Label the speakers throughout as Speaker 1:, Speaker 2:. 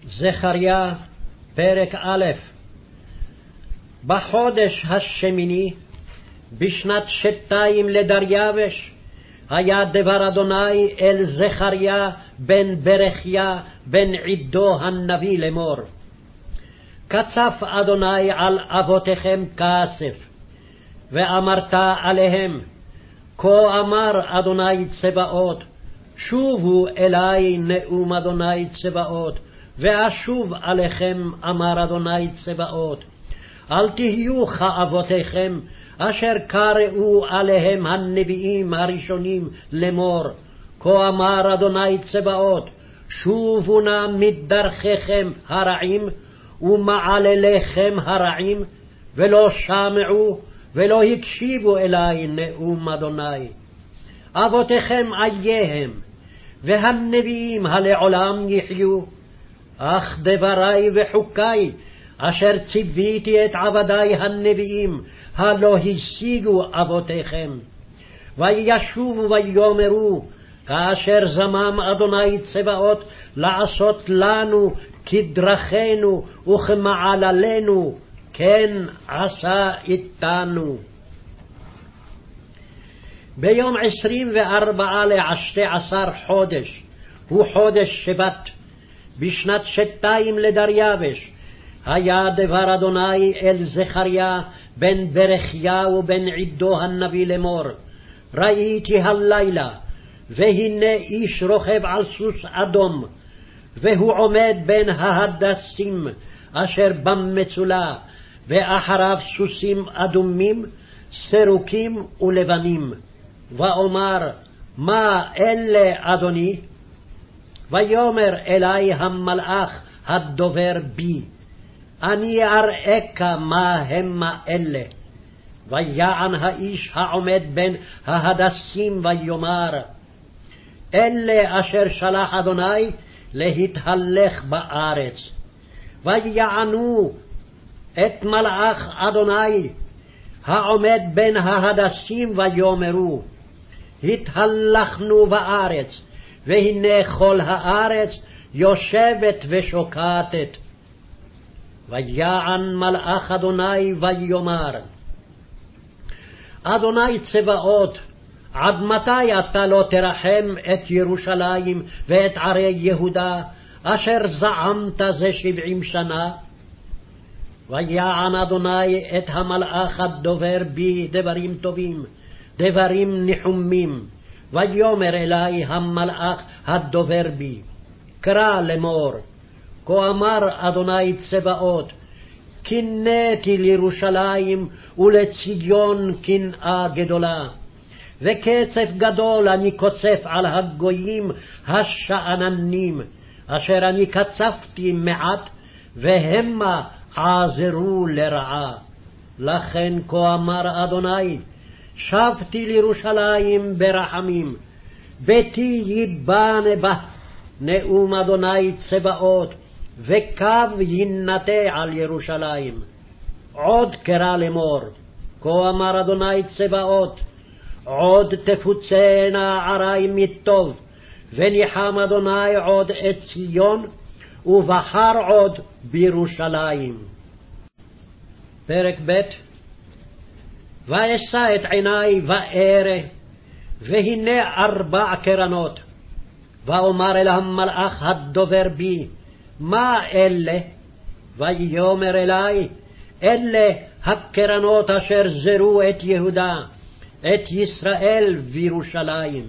Speaker 1: זכריה, פרק א'. בחודש השמיני, בשנת 2 לדריווש, היה דבר אדוני אל זכריה בן ברכיה בן עדו הנביא לאמור. קצף אדוני על אבותיכם קצף, ואמרת עליהם, כה אמר אדוני צבאות, שובו אלי נאום אדוני צבאות, ואשוב עליכם אמר אדוני צבאות. אל תהיו כאבותיכם, אשר קראו עליהם הנביאים הראשונים לאמור, כה אמר אדוני צבאות, שובו נא מדרכיכם הרעים ומעלליכם הרעים, ולא שמעו ולא הקשיבו אלי נאום אדוני. אבותיכם אייהם, והנביאים הלעולם יחיו, אך דברי וחוקי, אשר ציוויתי את עבדי הנביאים, הלא השיגו אבותיכם. וישובו ויאמרו, כאשר זמם אדוני צבאות לעשות לנו כדרכנו וכמעללינו, כן עשה איתנו. ביום 24 ל12 חודש, הוא חודש שבת, בשנת 2 לדריווש, היה דבר אדוני אל זכריה בן ברכיה ובן עדו הנביא לאמור. ראיתי הלילה, והנה איש רוכב על סוס אדום, והוא עומד בין ההדסים אשר במצולה, ואחריו סוסים אדומים, סרוקים ולבנים. ואומר, מה אלה אדוני? ויאמר אלי המלאך הדובר בי, אני אראך מה המה אלה. ויען האיש העומד בין ההדסים ויאמר, אלה אשר שלח אדוני להתהלך בארץ. ויענו את מלאך אדוני העומד בין ההדסים ויאמרו, התהלכנו בארץ, והנה כל הארץ יושבת ושוקטת. ויען מלאך אדוני ויאמר, אדוני צבאות, עד מתי אתה לא תרחם את ירושלים ואת ערי יהודה, אשר זעמת זה 70 שנה? ויען אדוני את המלאך הדובר בי דברים טובים, דברים ניחומים. ויאמר אלי המלאך הדובר בי, קרא לאמור, כה אמר אדוני צבאות, קינאתי לירושלים ולציון קנאה גדולה, וקצף גדול אני קוצף על הגויים השאננים, אשר אני קצפתי מעט, והמה עזרו לרעה. לכן כה אמר אדוני, שבתי לירושלים ברחמים, ביתי ייבנה בה, נאום אדוני צבאות, וקו ינטה על ירושלים. עוד קרא לאמור, כה אמר אדוני צבאות, עוד תפוצנה ערי מטוב, וניחם אדוני עוד את ציון, ובחר עוד בירושלים. פרק ב'. ואשא את עיני וארא, והנה 4 קרנות. ואומר אל המלאך הדובר בי, מה אלה? ויאמר אלי, אלה הקרנות אשר זרו את יהודה, את ישראל וירושלים.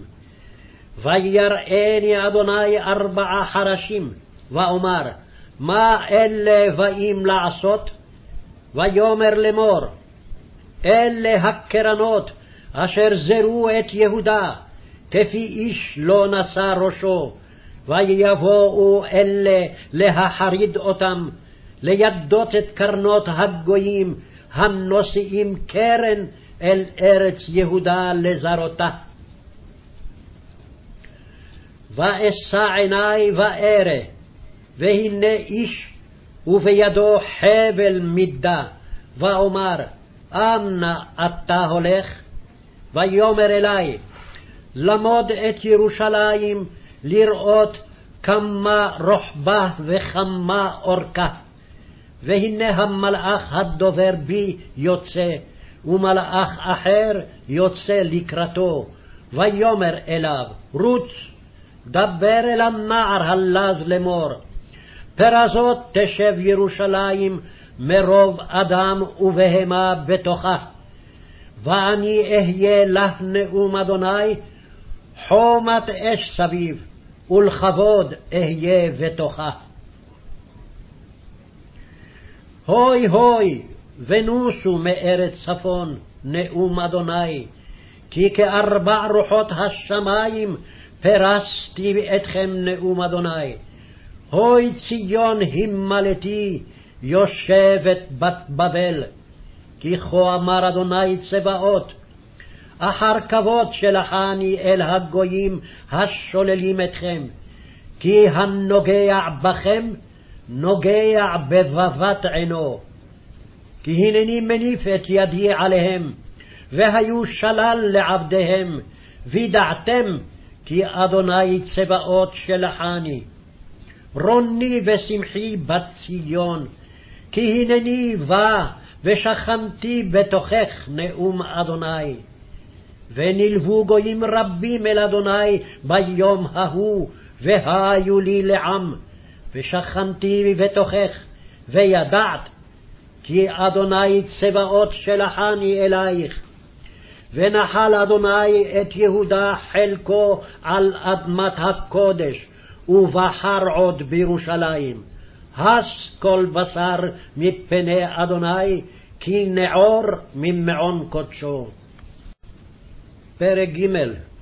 Speaker 1: ויראני אדוני 4 חרשים, ואומר, מה אלה באים לעשות? ויאמר לאמור, אלה הקרנות אשר זרו את יהודה, כפי איש לא נשא ראשו, ויבואו אלה להחריד אותם, לידות את קרנות הגויים הנושאים קרן אל ארץ יהודה לזרותה. ואשא עיני וארא, והנה איש ובידו חבל מידה, ואומר, אנה אתה הולך? ויאמר אלי, למוד את ירושלים, לראות כמה רוחבה וכמה אורכה. והנה המלאך הדובר בי יוצא, ומלאך אחר יוצא לקראתו, ויאמר אליו, רוץ, דבר אל הנער הלז לאמור, פרזות תשב ירושלים מרוב אדם ובהמה בתוכה, ואני אהיה לה נאום אדוני, חומת אש סביב, ולכבוד אהיה בתוכה. הוי הוי, ונוסו מארץ צפון, נאום אדוני, כי כארבע רוחות השמיים פרסתי אתכם, נאום אדוני. הוי ציון הימלתי, יושבת בת בבל, כי כה אמר אדוני צבאות, אחר כבוד שלחני אל הגויים השוללים אתכם, כי הנוגע בכם נוגע בבבת עינו. כי הנני מניף את ידי עליהם, והיו שלל לעבדיהם, וידעתם כי אדוני צבאות שלחני. רוני ושמחי בציון, כי הנני בא ושכנתי בתוכך, נאום אדוני. ונלוו גויים רבים אל אדוני ביום ההוא, והיו לי לעם, ושכנתי בתוכך, וידעת כי אדוני צבאות שלחני אלייך. ונחל אדוני את יהודה חלקו על אדמת הקודש, ובחר עוד בירושלים. הס כל בשר מפני אדוני, כי נעור ממעון קודשו. פרק ג'.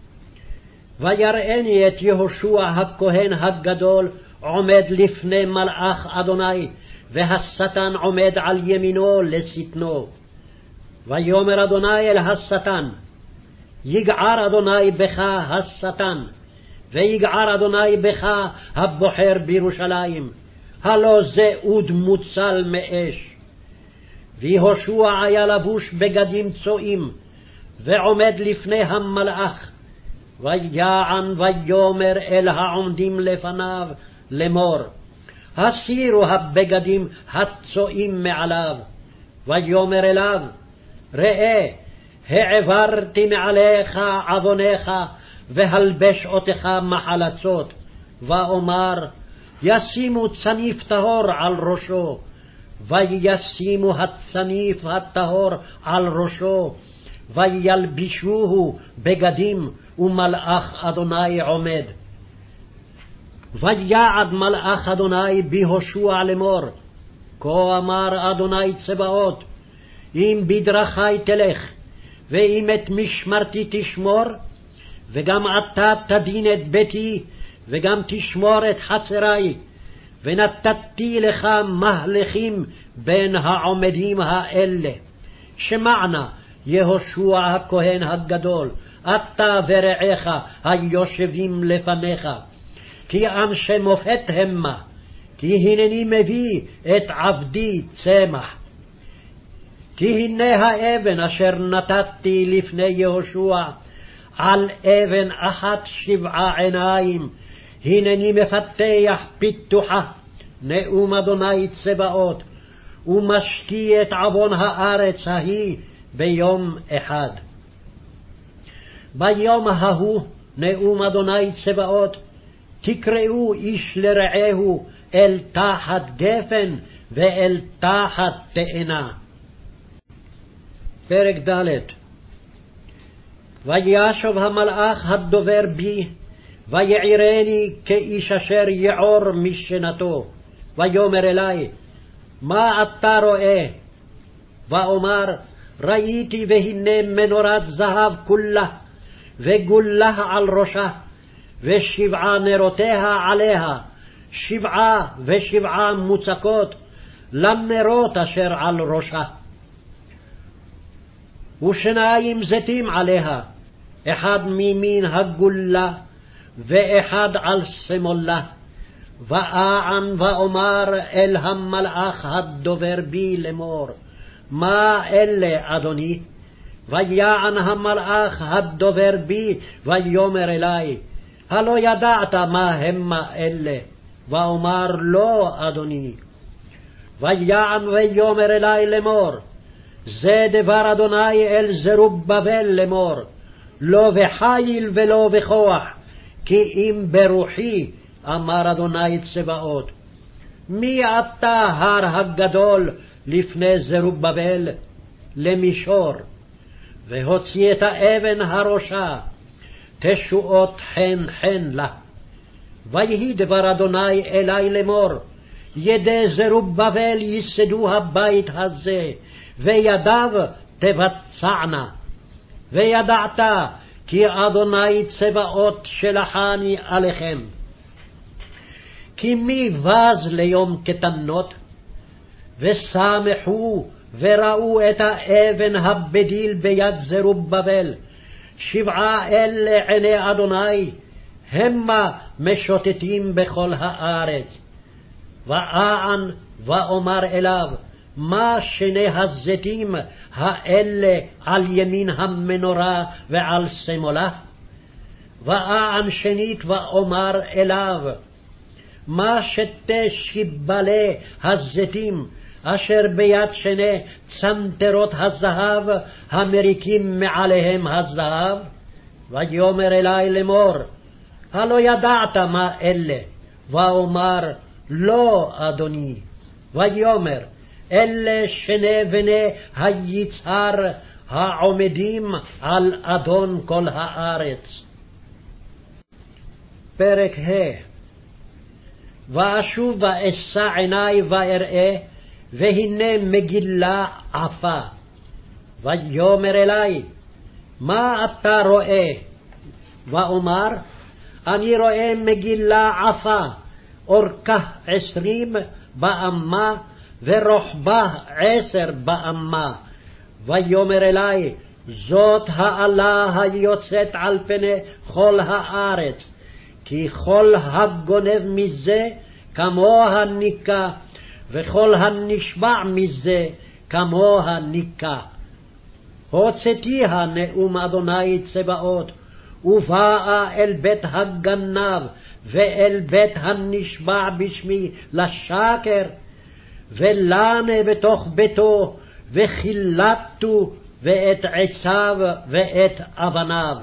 Speaker 1: ויראני את יהושע הכהן הגדול עומד לפני מלאך אדוני, והשטן עומד על ימינו לשטנו. ויאמר אדוני אל השטן, יגער אדוני בך השטן, ויגער אדוני בך הבוחר בירושלים, הלא זה אוד מוצל מאש. ויהושע היה לבוש בגדים צועים, ועומד לפני המלאך, ויען ויאמר אל העומדים לפניו לאמור, הסירו הבגדים הצועים מעליו. ויאמר אליו, ראה, העברתי מעליך עווניך, והלבש אותך מחלצות. ואומר, ישימו צניף טהור על ראשו, וישימו הצניף הטהור על ראשו, וילבישוהו בגדים, ומלאך אדוני עומד. ויעד מלאך אדוני ביהושע לאמור, כה אמר אדוני צבאות, אם בדרכי תלך, ואם את משמרתי תשמור, וגם אתה תדין את ביתי, וגם תשמור את חצרי, ונתתי לך מהלכים בין העומדים האלה. שמענה יהושע הכהן הגדול, אתה ורעך היושבים לפניך, כי אנשי מופת המה, כי הנני מביא את עבדי צמח. כי הנה האבן אשר נתתי לפני יהושע, על אבן אחת 7 עיניים, הנני מפתח פיתוחה, נאום אדוני צבאות, ומשקי את עוון הארץ ההיא ביום אחד. ביום ההוא, נאום אדוני צבאות, תקראו איש לרעהו אל תחת גפן ואל תחת תאנה. פרק ד'. וישוב המלאך הדובר בי, ויעירני כאיש אשר יעור משנתו, ויאמר אלי, מה אתה רואה? ואומר, ראיתי והנה מנורת זהב כולה, וגולה על ראשה, ו7 נרותיה עליה, 7 ו7 מוצקות לנרות אשר על ראשה. ו2 זיתים עליה, אחד ממין הגולה, ואחד על שמאלה. ואען ואומר אל המלאך הדובר בי לאמור, מה אלה אדוני? ויען המלאך הדובר בי ויאמר אלי, הלא ידעת מה המה אלה, ואומר לא, אדוני. ויען ויאמר אלי לאמור, זה דבר אדוני אל זרובבל לאמור, לא בחיל ולא בכוח, כי אם ברוחי, אמר אדוני צבאות. מי אתה הר הגדול לפני זרובבל? למישור. והוציא את האבן הראשה, תשועות חן חן לה. ויהי דבר אדוני אלי לאמור, ידי זרובבל ייסדו הבית הזה, וידיו תבצענה. וידעת כי אדוני צבאות שלחני עליכם. כי מי בז ליום קטנות? ושמחו וראו את האבן הבדיל ביד זרובבל, 7 לעיני אדוני, המה משוטטים בכל הארץ. ואען ואומר אליו, מה שני הזיתים האלה על ימין המנורה ועל שמאלה? ואען שנית ואומר אליו, מה שתי שיבלי הזיתים אשר ביד שני צנתרות הזהב המריקים מעליהם הזהב? ויאמר אלי לאמור, הלא ידעת מה אלה? ואומר לא, אדוני. ויאמר, אלה שני בני היצהר העומדים על אדון כל הארץ. פרק ה'. ואשוב ואשא עיני ואראה, והנה מגילה עפה. ויאמר אלי, מה אתה רואה? ואומר, אני רואה מגילה עפה, אורכה 20 באמה, ורוחבה 10 באמה. ויאמר אלי, זאת האלה היוצאת על פני כל הארץ, כי כל הגונב מזה כמוה ניקה, וכל הנשבע מזה כמוה ניקה. הוצאתיה נאום אדוני צבאות, ובאה אל בית הגנב, ואל בית הנשבע בשמי לשקר, ולנה בתוך ביתו, וחילטו ואת עציו ואת אבניו.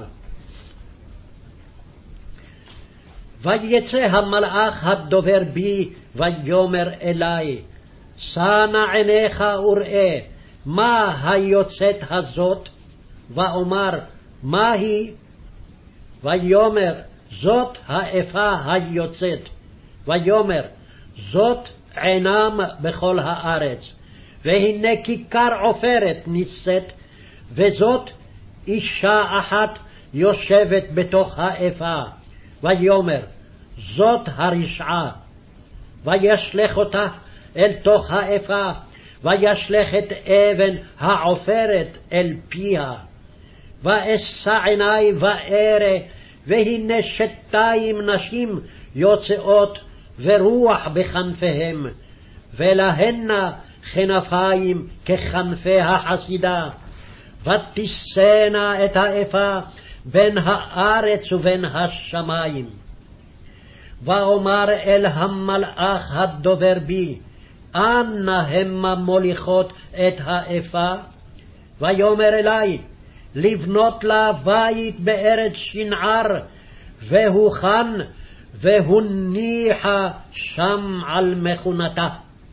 Speaker 1: ויצא המלאך הדובר בי, ויאמר אלי, שא נא עיניך וראה, מה היוצאת הזאת? ואומר, מה היא? ויאמר, זאת האפה היוצאת. ויאמר, זאת עינם בכל הארץ, והנה כיכר עופרת נישאת, וזאת אישה אחת יושבת בתוך האפה. ויאמר, זאת הרשעה. וישלך אותה אל תוך האפה, וישלך את אבן העופרת אל פיה. ואשא עיני וארא, והנה 2 נשים יוצאות, ורוח בכנפיהם, ולהנה כנפיים ככנפי החסידה. ותישאנה את האפה בין הארץ ובין השמיים. ואומר אל המלאך הדובר בי, אנה המה מוליכות את האפה? ויאמר אלי, לבנות לה בית בארץ שנער, והוכן והוניחה שם על מכונתה.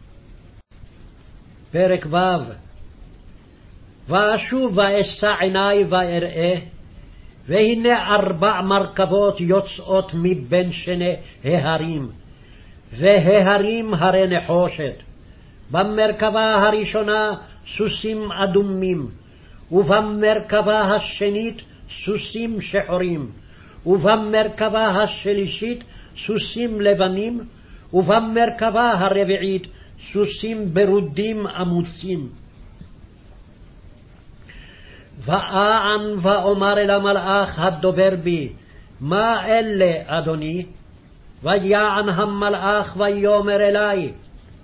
Speaker 1: פרק ו'. ואשוב ואשא עיני ואראה, והנה 4 מרכבות יוצאות מבין שני ההרים, וההרים הרי נחושת. במרכבה הראשונה סוסים אדומים, ובמרכבה השנית סוסים שחורים, ובמרכבה השלישית סוסים לבנים, ובמרכבה הרביעית סוסים ברודים עמוסים. ואען ואומר אל המלאך הדובר בי, מה אלה, אדוני? ויען המלאך ויאמר אלי,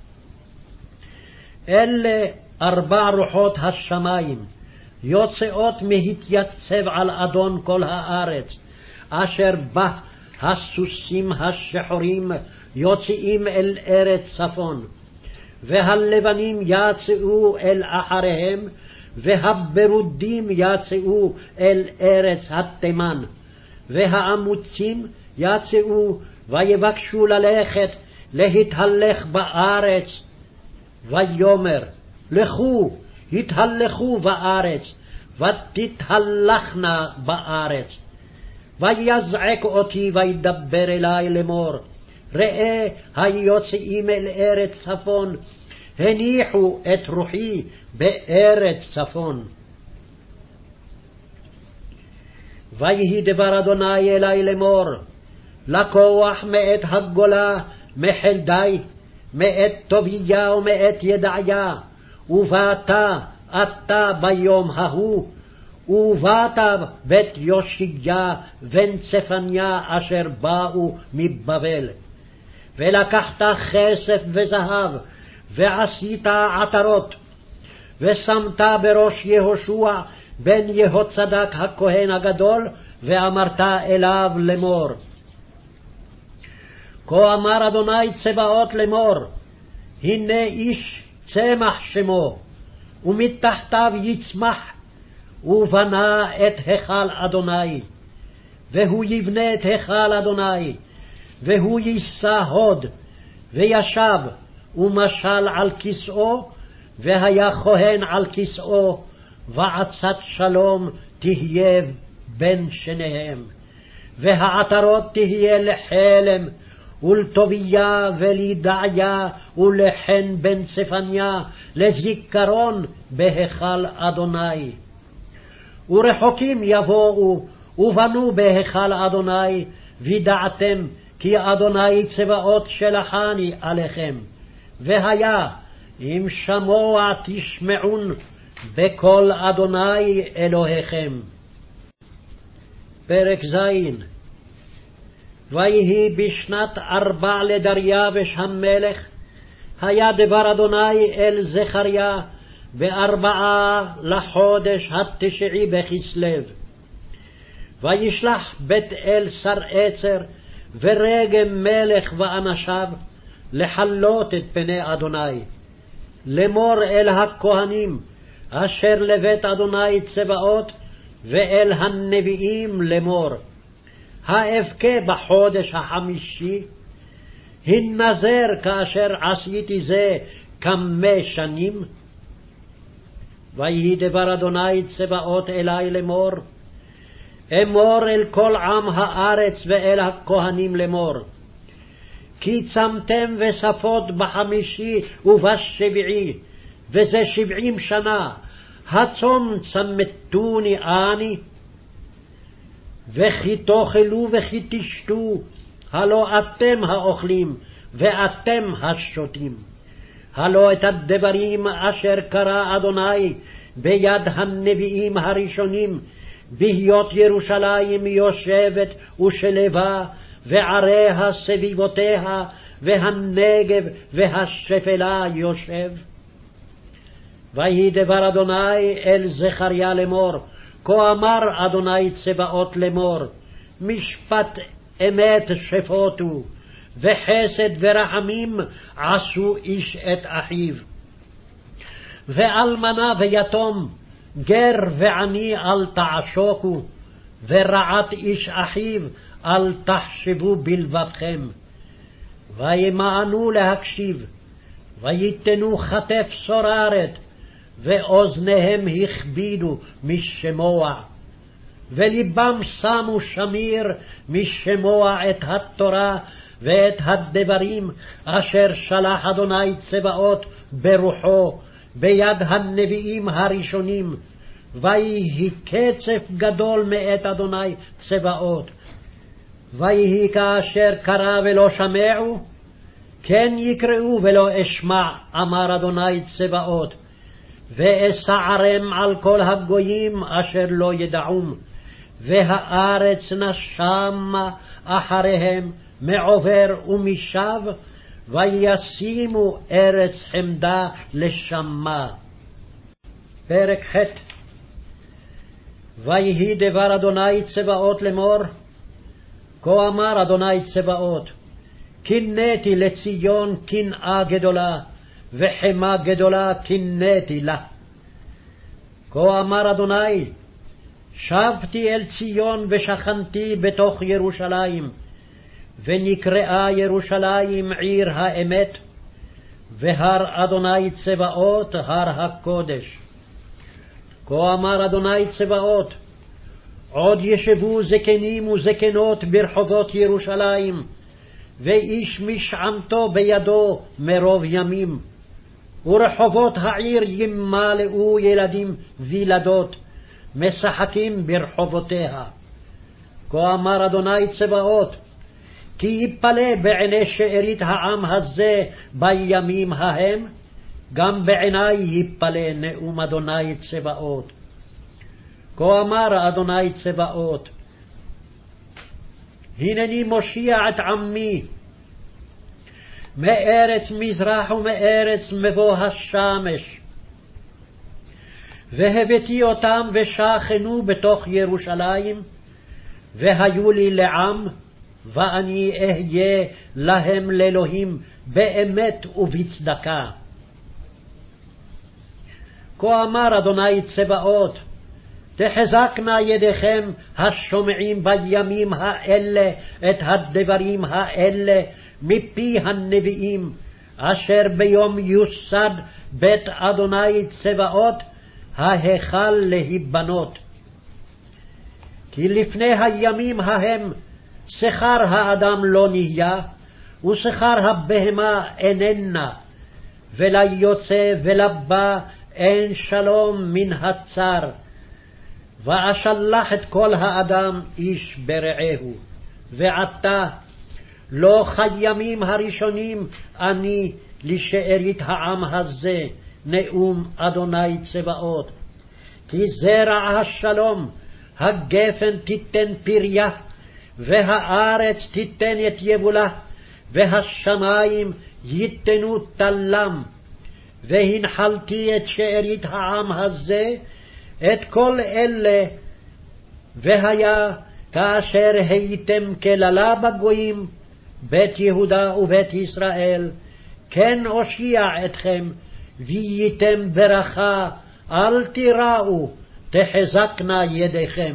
Speaker 1: אלה 4 רוחות השמיים, יוצאות מהתייצב על אדון כל הארץ, אשר בא הסוסים השחורים יוצאים אל ארץ צפון, והלבנים יצאו אל אחריהם, והברודים יצאו אל ארץ התימן, והאמוצים יצאו ויבקשו ללכת להתהלך בארץ. ויאמר, לכו, התהלכו בארץ, ותתהלכנה בארץ. ויזעק אותי וידבר אלי לאמור, ראה היוצאים אל ארץ צפון, הניחו את רוחי בארץ צפון. ויהי דבר אדוני אלי לאמור, לקוח מאת הגולה, מחלדי, מאת טוביה ומאת ידעיה, ובאת אתה ביום ההוא, ובאת בית יושיה בן צפניה אשר באו מבבל. ולקחת כסף וזהב, ועשית עטרות, ושמת בראש יהושע בן יהוצדק הכהן הגדול, ואמרת אליו לאמור, כה אמר אדוני צבאות לאמור, הנה איש צמח שמו, ומתחתיו יצמח, ובנה את היכל אדוני, והוא יבנה את היכל אדוני, והוא יישא הוד, וישב ומשל על כסאו, והיה כהן על כסאו, ועצת שלום תהיה בין שניהם. והעטרות תהיה לחלם, ולטוביה ולידעיה ולחן בן צפניה, לזיכרון בהיכל אדוני. ורחוקים יבואו ובנו בהיכל אדוני, וידעתם כי אדוני צבאות שלחני עליכם. והיה אם שמוע תשמעון בקול אדוני אלוהיכם. פרק ז'. ויהי בשנת 4 לדריווש המלך, היה דבר אדוני אל זכריה ב4 לחודש 9 בכסלו. וישלח בית אל שר עצר ורגם מלך ואנשיו לחלות את פני אדוני, לאמור אל הכהנים אשר לבית אדוני צבאות, ואל הנביאים לאמור, האבכה בחודש 5, הנזר כאשר עשיתי זה כמה שנים. ויהי דבר אדוני צבאות אלי לאמור, אמור אל כל עם הארץ ואל הכהנים לאמור, כי צמתם וספות ב5 וב7, וזה 70 שנה, הצום צמתוני אני, וכי תאכלו וכי תשתו, הלא אתם האוכלים ואתם השותים. הלא את הדברים אשר קרא אדוני ביד הנביאים הראשונים, בהיות ירושלים יושבת ושלווה, ועריה סביבותיה, והנגב והשפלה יושב. ויהי דבר אדוני אל זכריה לאמור, כה אמר אדוני צבאות לאמור, משפט אמת שפוטו, וחסד ורחמים עשו איש את אחיו. ואלמנה ויתום, גר ועני אל תעשוקו, ורעת איש אחיו אל תחשבו בלבבכם. וימאנו להקשיב, ויתנו כתף סוררת, ואוזניהם הכבידו משמוע, ולבם שמו שמיר משמוע את התורה ואת הדברים אשר שלח אדוני צבאות ברוחו ביד הנביאים הראשונים. ויהי קצף גדול מאת אדוני צבאות. ויהי כאשר קרא ולא שמעו, כן יקראו ולא אשמע, אמר אדוני צבאות. ואסערם על כל הגויים אשר לא ידעום, והארץ נשמה אחריהם מעובר ומשב, וישימו ארץ חמדה לשמה. פרק ח'. ויהי דבר אדוני צבאות לאמור, כה אמר אדוני צבאות, קינאתי לציון קנאה גדולה, וחמה גדולה קינאתי לה. כה אמר אדוני, שבתי אל ציון ושכנתי בתוך ירושלים, ונקראה ירושלים עיר האמת, והר אדוני צבאות הר הקודש. כה אמר אדוני צבאות, עוד ישבו זקנים וזקנות ברחובות ירושלים, ואיש משענתו בידו מרוב ימים, ורחובות העיר ימלאו ילדים וילדות, משחקים ברחובותיה. כה אמר אדוני צבאות, כי יפלא בעיני שארית העם הזה בימים ההם, גם בעיני יפלא נאום אדוני צבאות. כה אמר אדוני צבאות, הנני מושיע את עמי מארץ מזרח ומארץ מבוא השמש, והבאתי אותם ושכנו בתוך ירושלים, והיו לי לעם, ואני אהיה להם לאלוהים באמת ובצדקה. כה אמר אדוני צבאות, תחזקנה ידיכם השומעים בימים האלה את הדברים האלה מפי הנביאים, אשר ביום יוסד בית אדוני צבאות ההיכל להיבנות. כי לפני הימים ההם שכר האדם לא נהיה, ושכר הבהמה איננה, וליוצא ולבא אין שלום מן הצר. ואשלח את כל האדם איש ברעהו. ועתה לא כימים הראשונים אני לשארית העם הזה, נאום אדוני צבאות. כי זרע השלום, הגפן תיתן פריה, והארץ תיתן את יבולה, והשמיים ייתנו תלם. והנחלתי את שארית העם הזה, את כל אלה, והיה כאשר הייתם כללה בגויים, בית יהודה ובית ישראל, כן אושיע אתכם, וייתם ברכה, אל תיראו, תחזקנה ידיכם.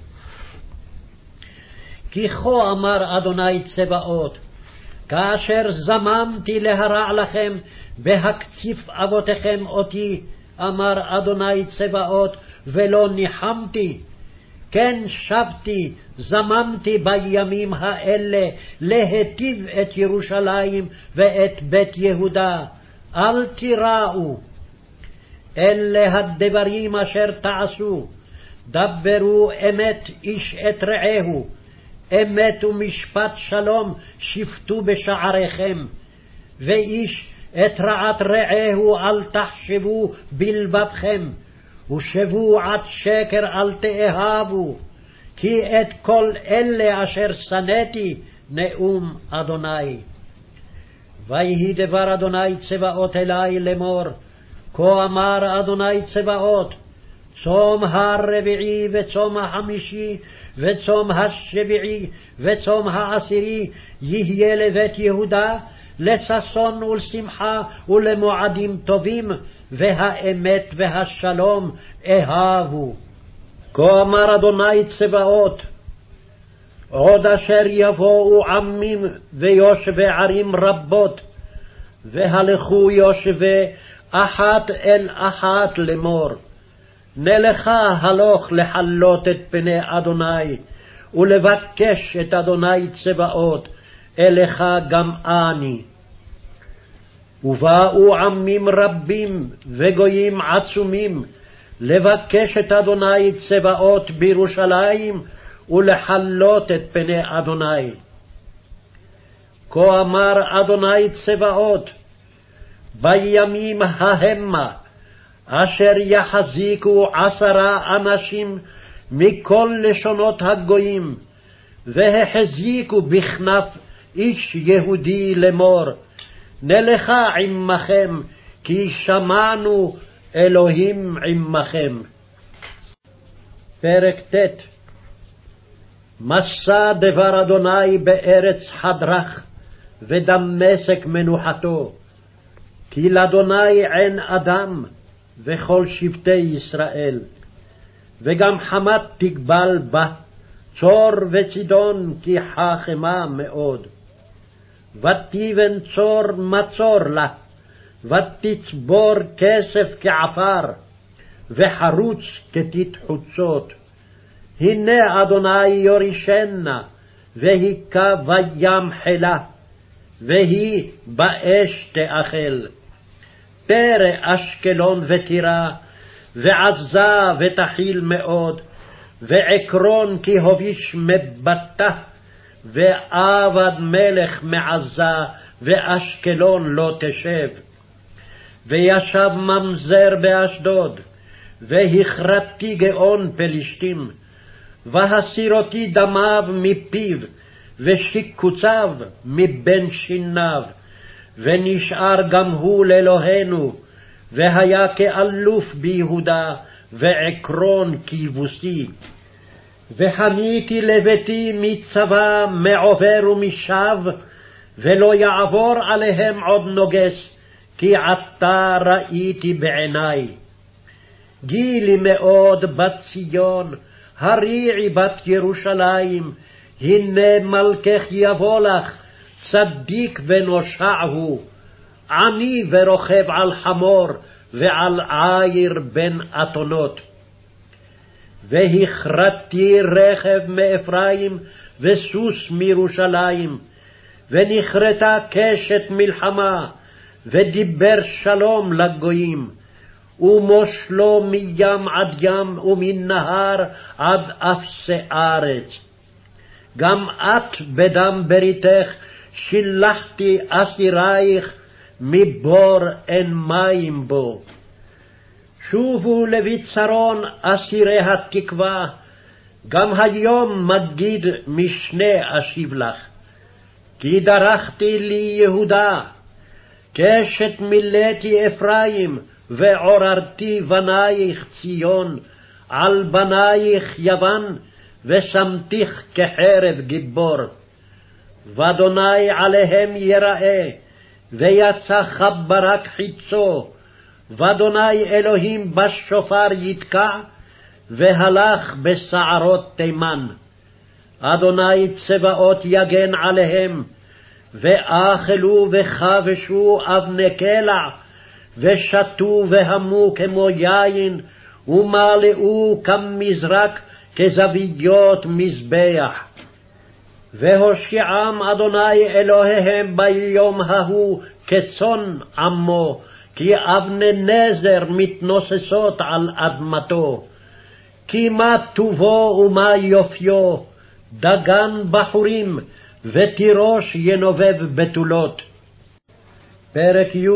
Speaker 1: כי כה אמר אדוני צבאות, כאשר זממתי להרע לכם בהקציף אבותיכם אותי, אמר אדוני צבאות, ולא ניחמתי, כן שבתי, זממתי בימים האלה להיטיב את ירושלים ואת בית יהודה, אל תיראו. אלה הדברים אשר תעשו, דברו אמת איש את רעהו, אמת ומשפט שלום שפטו בשעריכם, ואיש את רעת רעהו אל תחשבו בלבבכם, ושבועת שקר אל תאהבו, כי את כל אלה אשר שנאתי, נאום אדוני. ויהי דבר אדוני צבאות אלי לאמור, כה אמר אדוני צבאות, צום הרביעי וצום החמישי וצום השביעי וצום העשירי יהיה לבית יהודה לששון ולשמחה ולמועדים טובים, והאמת והשלום אהבו. כה אמר אדוני צבאות, עוד אשר יבואו עמים ויושבי ערים רבות, והלכו יושבי אחת אל אחת לאמור, נלכה הלוך לחלות את פני אדוני, ולבקש את אדוני צבאות, אליך גם אני. ובאו עמים רבים וגויים עצומים, לבקש את אדוני צבאות בירושלים, ולחלות את פני אדוני. כה אמר אדוני צבאות, בימים ההמה, אשר יחזיקו 10 אנשים מכל לשונות הגויים, והחזיקו בכנף איש יהודי לאמור, נלכה עמכם, כי שמענו אלוהים עמכם. פרק ט'. מסע דבר אדוני בארץ חדרך, ודמשק מנוחתו. כי לאדוני עין אדם, וכל שבטי ישראל. וגם חמת תגבל בה, צור וצידון כי חכמה מאוד. ותיבן צור מצור לה, ותצבור כסף כעפר, וחרוץ כתית חוצות. הנה אדוני יורישנה, והיכה בים חילה, והיא באש תאכל. פרא אשקלון ותירה, ועזה ותחיל מאוד, ועקרון כי הוביש מבטה, ועבד מלך מעזה, ואשקלון לא תשב. וישב ממזר באשדוד, והכרתי גאון פלישתים, והסירותי דמיו מפיו, ושיקוציו מבין שיניו, ונשאר גם הוא לאלוהינו, והיה כאלוף ביהודה, ועקרון כיבוסי. וחניתי לביתי מצבא מעובר ומשב, ולא יעבור עליהם עוד נוגס, כי עתה ראיתי בעיני. גילי מאוד בת ציון, הריעי בת ירושלים, הנה מלכך יבוא לך, צדיק ונושע הוא, עני ורוכב על חמור, ועל עיר בין אתונות. והכרתי רכב מאפרים, וסוס מירושלים, ונכרתה קשת מלחמה, ודיבר שלום לגויים, ומושלו מים עד ים, ומן נהר עד אפסי ארץ. גם את בדם בריתך שילחתי אסירייך, מבור אין מים בו. שובו לביצרון אסירי התקווה, גם היום מגיד משנה אשיב לך. כי דרכתי לי יהודה, קשת מילאתי אפרים, ועוררתי בנייך ציון, על בנייך יוון, ושמתיך כחרב גיבור. ואדוני עליהם יראה, ויצא ברק חיצו, ואדוני אלוהים בשופר יתקע, והלך בסערות תימן. אדוני צבאות יגן עליהם, ואכלו וכבשו אבני קלע, ושתו והמו כמו יין, ומלאו כמזרק כזוויות מזבח. והושיעם אדוני אלוהיהם ביום ההוא כצאן עמו, כי אבני נזר מתנוססות על אדמתו. כי מה טובו ומה יופיו, דגן בחורים, ותירוש ינובב בתולות. פרק י'.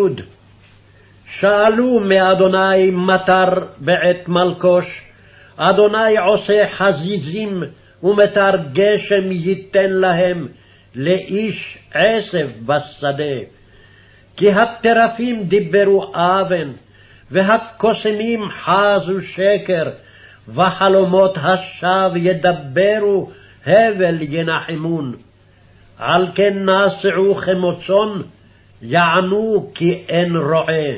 Speaker 1: שאלו מאדוני מטר בעת מלקוש, אדוני עושה חזיזים, ומטר גשם ייתן להם, לאיש עשב בשדה. כי הטרפים דיברו אבן, והקוסמים חזו שקר, וחלומות השווא ידברו, הבל ינחמון. על כן נסעו כמו צאן, יענו כי אין רועה.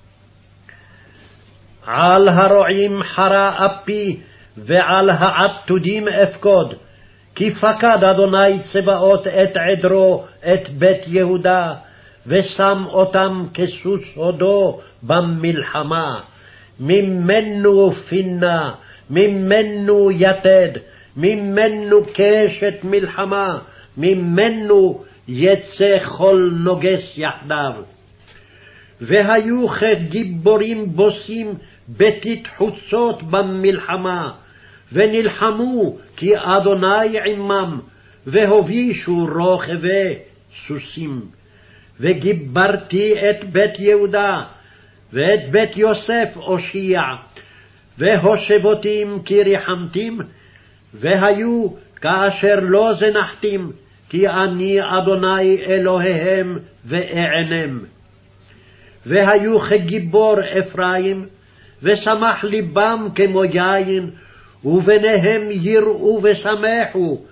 Speaker 1: על הרועים חרה אפי, ועל העתודים אפקוד, כי פקד אדוני צבאות את עדרו, את בית יהודה, ושם אותם כסוס הודו במלחמה. ממנו פינה, ממנו יתד, ממנו קשת מלחמה, ממנו יצא כל נוגס יחדיו. והיו כגיבורים בוסים בתית חוצות במלחמה, ונלחמו כי אדוני עמם, והובישו רוכבי סוסים. וגיברתי את בית יהודה, ואת בית יוסף אושיע, והושבותים כי ריחמתים, והיו כאשר לא זנחתים, כי אני אדוני אלוהיהם ואענם. והיו כגיבור אפרים, ושמח ליבם כמו יין, ובניהם יראו ושמחו,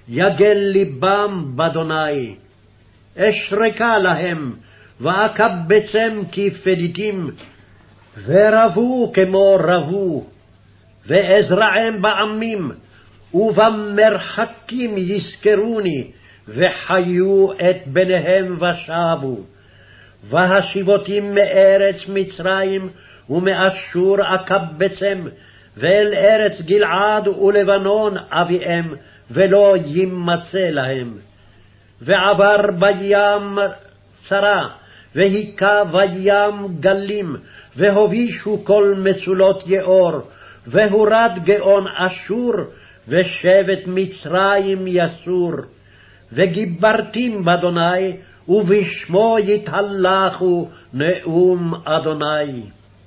Speaker 1: יגל ליבם באדוני. אשרקה להם, ואקבצם כפליטים, ורבו כמו רבו, ואזרעם בעמים, ובמרחקים יזכרוני, וחיו את בניהם ושבו. והשיבותים מארץ מצרים, ומאשור אקבצם, ואל ארץ גלעד ולבנון אביהם, ולא יימצא להם. ועבר בים צרה, והיכה בים גלים, והובישו כל מצולות יאור, והורד גאון אשור, ושבט מצרים יסור. וגיברתים באדוני, ובשמו יתהלכו נאום אדוני.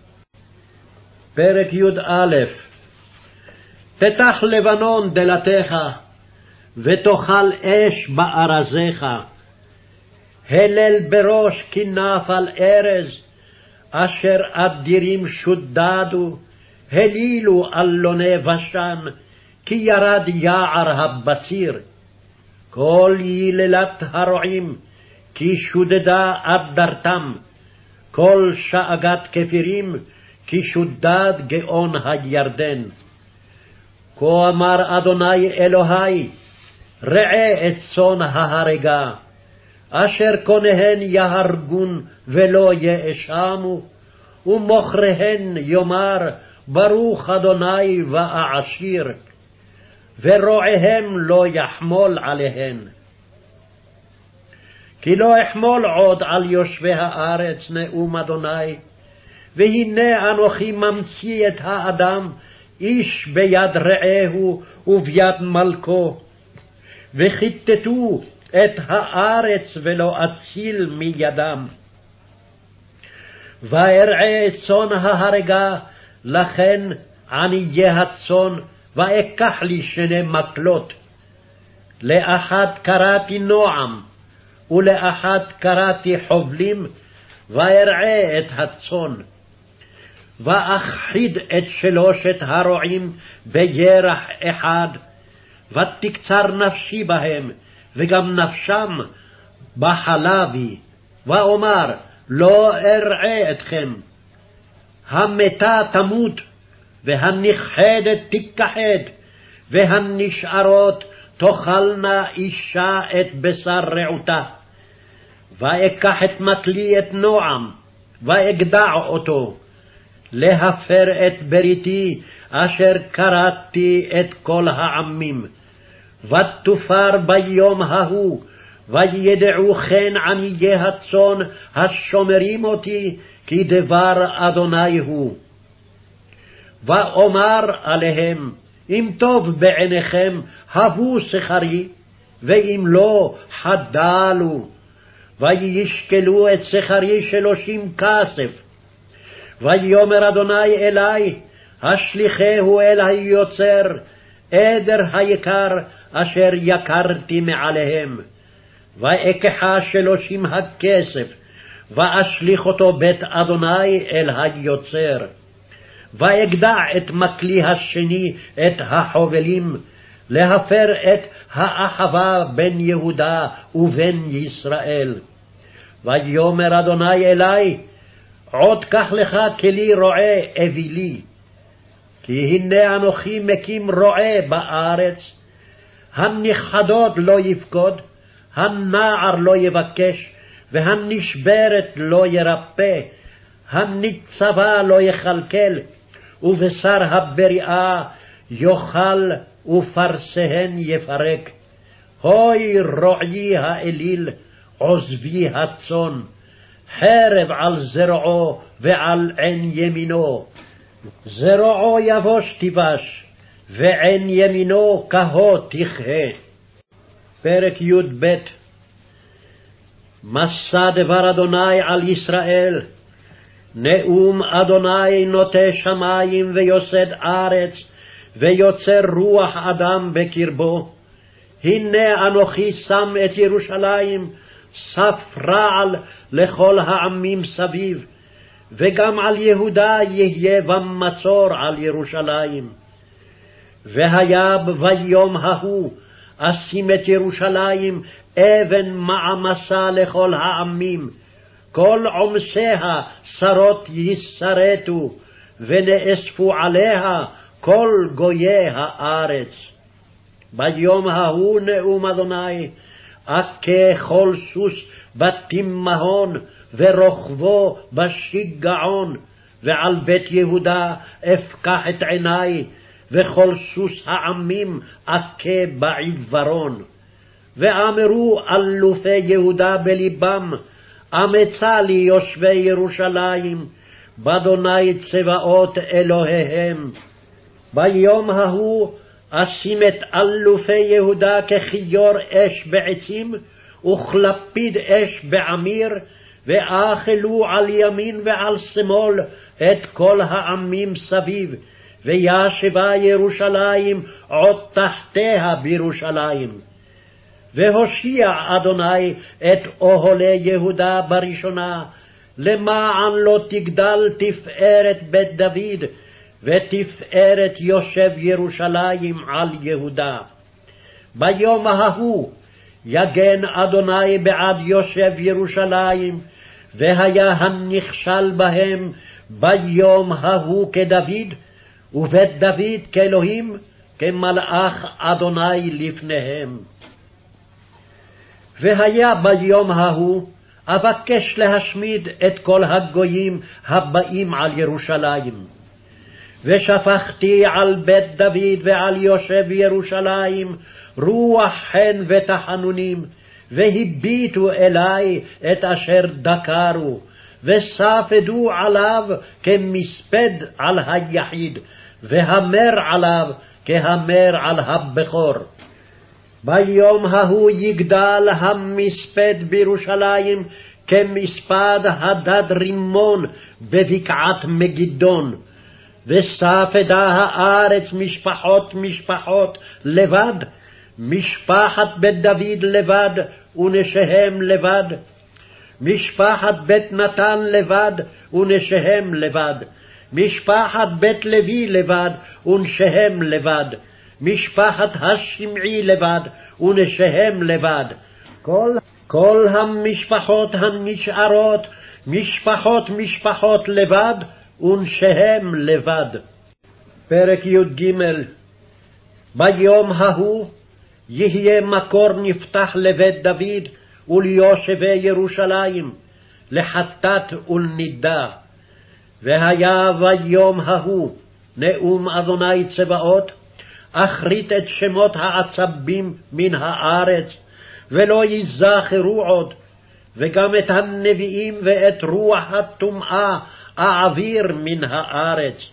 Speaker 1: פרק י"א. פתח לבנון דלתך, ותאכל אש בארזיך. הלל בראש כי נפל ארז, אשר אדירים שודדו, הלילו אלוני בשן, כי ירד יער הבציר. כל יללת הרועים, כי שודדה אדרתם, כל שאגת כפירים, כי שודד גאון הירדן. כה אמר אדוני אלוהי, ראה את צאן ההרגה, אשר קוניהן יהרגון ולא יאשמו, ומוכריהן יאמר, ברוך אדוני ואעשיר, ורועיהם לא יחמול עליהן. כי לא אחמול עוד על יושבי הארץ נאום אדוני, והנה אנוכי ממציא את האדם, איש ביד רעהו וביד מלכו, וכיתתו את הארץ ולא אציל מידם. וארעה את צאן ההרגה, לכן עניי הצאן, ואקח לי 2 מקלות. לאחד קראתי נועם, ולאחד קראתי חובלים, וארעה את הצאן. ואכחיד את 3 הרועים בירח אחד, ותקצר נפשי בהם, וגם נפשם בחלבי, ואומר, לא ארעה אתכם. המתה תמות, והנכחדת תיכחד, והנשארות תאכלנה אישה את בשר רעותה. ואקח את מקלי את נועם, ואגדע אותו, להפר את בריתי אשר קראתי את כל העמים. ותופר ביום ההוא, וידעו כן עניי הצאן השומרים אותי, כי דבר אדוני הוא. ואומר עליהם, אם טוב בעיניכם, הבו שכרי, ואם לא, חדלו. וישקלו את שכרי 30 כסף. ויאמר אדוני אלי, השליחהו אל היוצר, עדר היקר אשר יקרתי מעליהם. ואקחה 30 הכסף, ואשליך אותו בית אדוני אל היוצר. ואגדע את מקלי השני את החובלים, להפר את האחווה בין יהודה ובין ישראל. ויאמר אדוני אלי, עוד קח לך כלי רועה אווילי, כי הנה אנוכי מקים רועה בארץ, הנכחדות לא יפקוד, הנער לא יבקש, והנשברת לא ירפא, הניצבה לא יכלכל, ובשר הבריאה יאכל ופרסיהן יפרק. הוי רועי האליל, עוזבי הצאן, חרב על זרעו ועל עין ימינו. זרעו יבוש תיבש, ועין ימינו כהו תכהה. פרק י"ב. מסע דבר אדוני על ישראל, נאום אדוני נוטה שמים ויוסד ארץ, ויוצר רוח אדם בקרבו. הנה אנוכי שם את ירושלים, סף רעל לכל העמים סביב, וגם על יהודה יהיה במצור על ירושלים. והיה ביום ההוא, אשים את ירושלים אבן מעמסה לכל העמים, כל עומסיה שרות ישרתו, ונאספו עליה כל גויי הארץ. ביום ההוא נאום אדוני, אכה כל סוס בתימהון, ורוכבו בשיגעון, ועל בית יהודה אפקח את עיני, וכל סוס העמים אכה בעיוורון. ואמרו אלופי יהודה בלבם, אמצא לי יושבי ירושלים, באדוני צבאות אלוהיהם. ביום ההוא אשים את אלופי יהודה ככיור אש בעצים, וכלפיד אש בעמיר, ואכלו על ימין ועל שמאל את כל העמים סביב, וישבה ירושלים עוד תחתיה בירושלים. והושיע אדוני את אוהלי יהודה בראשונה, למען לא תגדל תפארת בית דוד, ותפארת יושב ירושלים על יהודה. ביום ההוא יגן אדוני בעד יושב ירושלים, והיה הנכשל בהם ביום ההוא כדוד, ובית דוד כאלוהים, כמלאך אדוני לפניהם. והיה ביום ההוא אבקש להשמיד את כל הגויים הבאים על ירושלים. ושפכתי על בית דוד ועל יושב ירושלים רוח חן ותחנונים, והביטו אלי את אשר דקרו, וספדו עליו כמספד על היחיד, והמר עליו כהמר על הבכור. ביום ההוא יגדל המספד בירושלים כמספד הדד רימון בבקעת מגידון, וספדה הארץ משפחות משפחות לבד, משפחת בית דוד לבד ונשיהם לבד, משפחת בית נתן לבד ונשיהם לבד, משפחת בית לוי לבד ונשיהם לבד, משפחת השמעי לבד ונשיהם לבד. כל המשפחות הנשארות משפחות משפחות לבד ונשיהם לבד. פרק י"ג. ביום ההוא יהיה מקור נפתח לבית דוד וליושבי ירושלים, לחטאת ולנידה. והיה ביום ההוא נאום אדוני צבאות, אחרית את שמות העצבים מן הארץ, ולא יזכרו עוד, וגם את הנביאים ואת רוח הטומאה אעביר מן הארץ.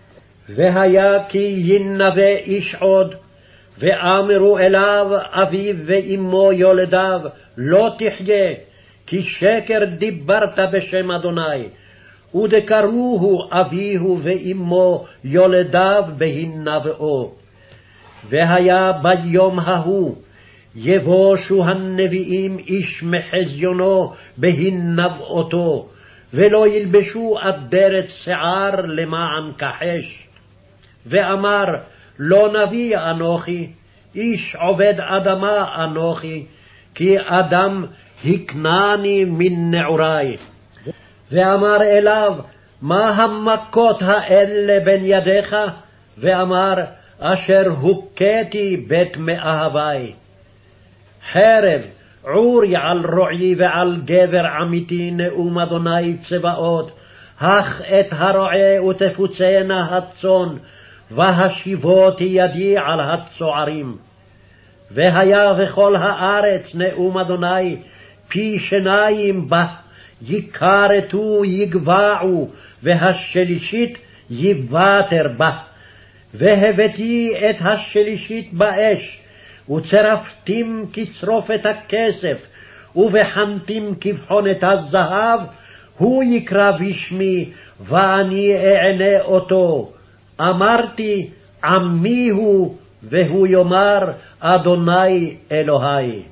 Speaker 1: והיה כי ינבא איש עוד, ואמרו אליו אביו ואמו יולדיו, לא תחיה, כי שקר דיברת בשם אדוני. ודקרוהו אביהו ואמו יולדיו בהנבאו. והיה ביום ההוא יבושו הנביאים איש מחזיונו בהנבאותו, ולא ילבשו אדרת שיער למען כחש. ואמר, לא נביא אנוכי, איש עובד אדמה אנוכי, כי אדם הקנני מן נעורי. ואמר אליו, מה המכות האלה בין ידיך? ואמר, אשר הוכיתי בית מאהבי. חרב, עורי על רועי ועל גבר עמיתי, נאום אדוני צבאות, הך את הרועה ותפוצנה הצאן, והשיבותי ידי על הצוערים. והיה בכל הארץ, נאום אדוני, פי שניים בה, יכרתו יגבעו, והשלישית יבטר בה. והבאתי את השלישית באש, וצרפתים כצרופת הכסף, ובחנתים כבחון את הזהב, הוא יקרא בשמי, ואני אענה אותו. אמרתי, עמי הוא, והוא יאמר, אדוני אלוהי.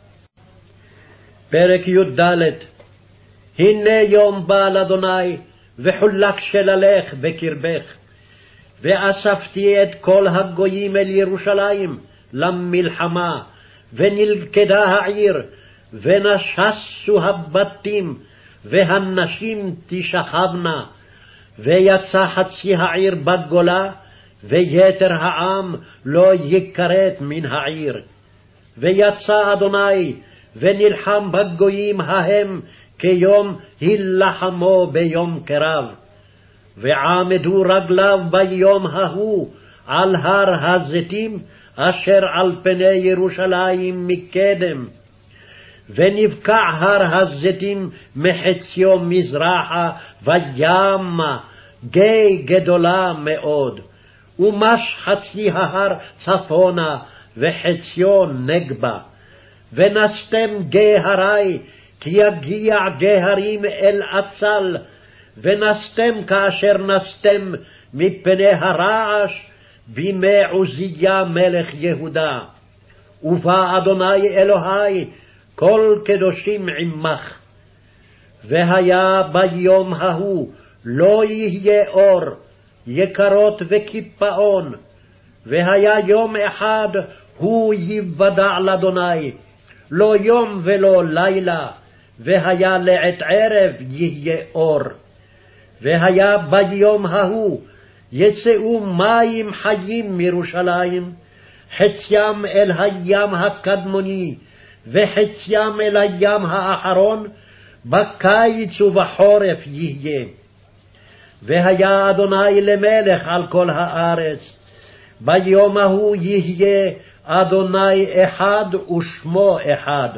Speaker 1: פרק י"ד. הנה יום בא לאדוני, וחולק שללך בקרבך. ואספתי את כל הגויים אל ירושלים למלחמה, ונלכדה העיר, ונשסו הבתים, והנשים תשכבנה, ויצא חצי העיר בגולה, ויתר העם לא יכרת מן העיר. ויצא אדוני, ונלחם בגויים ההם, כיום הילחמו ביום קרב. ועמדו רגליו ביום ההוא על הר הזיתים, אשר על פני ירושלים מקדם. ונבקע הר הזיתים מחציו מזרחה, וימה גיא גדולה מאוד. ומש חצי ההר צפונה, וחציו נגבה. ונסתם גיא הרי, כי יגיע גיא הרים אל עצל, ונסתם כאשר נסתם מפני הרעש, בימי עוזיה מלך יהודה. ובא אדוני אלוהי, כל קדושים עמך. והיה ביום ההוא לא יהיה אור, יקרות וקיפאון. והיה יום אחד הוא יוודע לאדוני, לא יום ולא לילה, והיה לעת ערב יהיה אור. והיה ביום ההוא יצאו מים חיים מירושלים, חציים אל הים הקדמוני, וחציים אל הים האחרון, בקיץ ובחורף יהיה. והיה אדוני למלך על כל הארץ, ביום ההוא יהיה אדוני אחד ושמו אחד.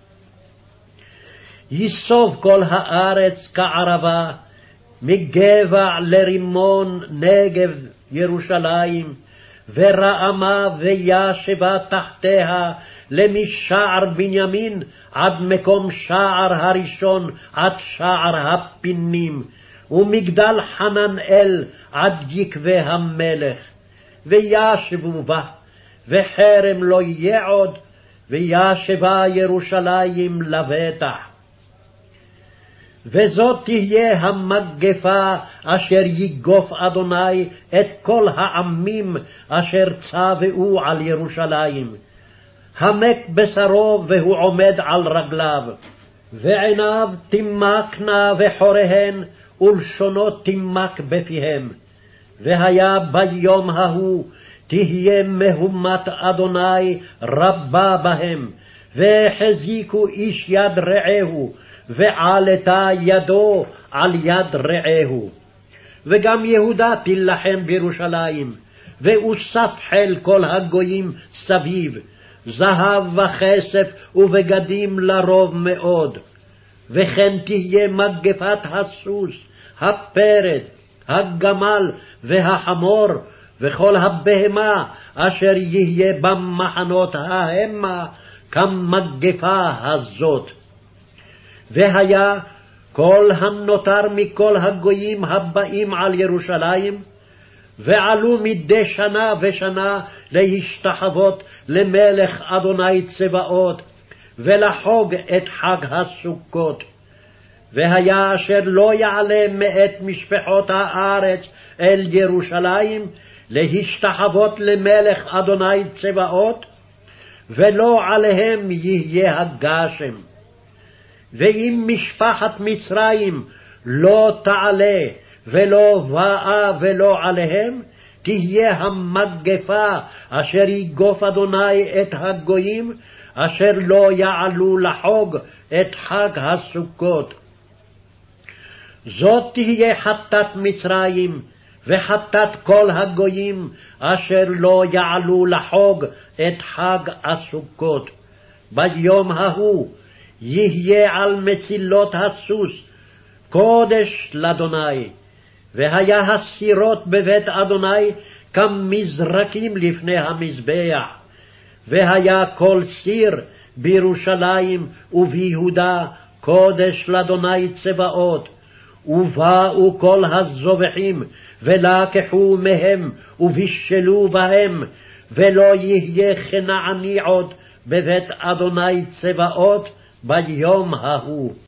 Speaker 1: יסוב כל הארץ כערבה, מגבע לרימון נגב ירושלים, ורעמה וישבה תחתיה, למשער בנימין עד מקום שער הראשון, עד שער הפינים, ומגדל חננאל עד יקבי המלך. וישבו בה, וחרם לא יהיה עוד, וישבה ירושלים לבטח. וזאת תהיה המגפה אשר יגוף אדוני את כל העמים אשר צבאו על ירושלים. המק בשרו והוא עומד על רגליו, ועיניו תמקנה וחוריהן, ולשונו תמק בפיהם. והיה ביום ההוא תהיה מהומת אדוני רבה בהם, והחזיקו איש יד רעהו, ועלתה ידו על יד רעהו. וגם יהודה תילחם בירושלים, ואוסף חיל כל הגויים סביב, זהב וכסף ובגדים לרוב מאוד. וכן תהיה מגפת הסוס, הפרד, הגמל והחמור, וכל הבהמה אשר יהיה במחנות ההמה, כמגפה הזאת. והיה כל הנותר מכל הגויים הבאים על ירושלים, ועלו מדי שנה ושנה להשתחוות למלך אדוני צבאות, ולחוג את חג הסוכות. והיה אשר לא יעלה מאת משפחות הארץ אל ירושלים, להשתחוות למלך אדוני צבאות, ולא עליהם יהיה הגשם. ואם משפחת מצרים לא תעלה, ולא באה ולא עליהם, תהיה המגפה אשר יגוף אדוני את הגויים, אשר לא יעלו לחוג את חג הסוכות. זאת תהיה חטאת מצרים, וחטאת כל הגויים, אשר לא יעלו לחוג את חג הסוכות. ביום ההוא יהיה על מצילות הסוס קודש לאדוני. והיה הסירות בבית אדוני כמזרקים לפני המזבח. והיה כל סיר בירושלים וביהודה קודש לאדוני צבאות. ובאו כל הזובחים ולקחו מהם ובישלו בהם, ולא יהיה כנעני עוד בבית אדוני צבאות ביום ההוא.